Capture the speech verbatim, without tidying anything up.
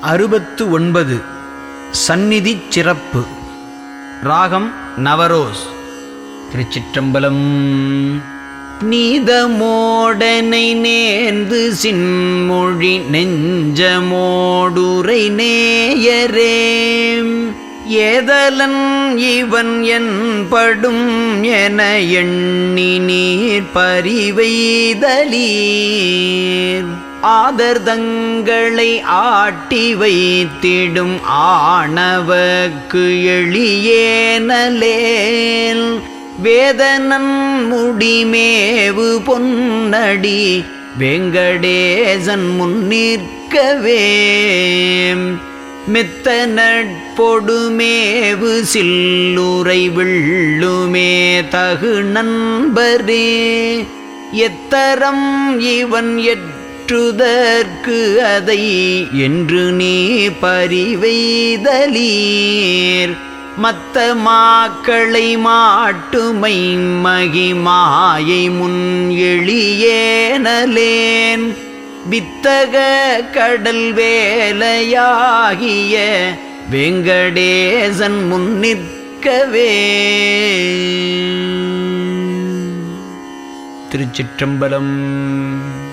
அறுபத்து ஒன்பது. சந்நிதி சிறப்பு. ராகம் நவரோஸ். திருச்சிற்றம்பலம். நீதமோடனை நேர்ந்து சின்மொழி நெஞ்சமோடுரை நேயரேம் ஏதலன் இவன் என்படும் என எண்ணி நீர் பரிவைதலீர் ஆதர் தங்களை ஆட்டி வைத்திடும் ஆணவக்கு எளியேனலேல் வேதனன் முடிமேவு பொன்னடி வெங்கடேசன் முன்னிற்கவே மெத்த நட்பொடுமேவு சில்லுரை விள்ளுமே தகு நண்பரே எத்தரம் இவன் எற்றுதற்கு அதை என்று நீ பரிவைதலீர் மத்த மாக்களை மாட்டுமை மகிமாயை முன் எளியேனலேன் வித்தக கடல் வேலையாகிய வெங்கடேசன் முன்னிற்கவே. திருச்சிற்றம்பலம்.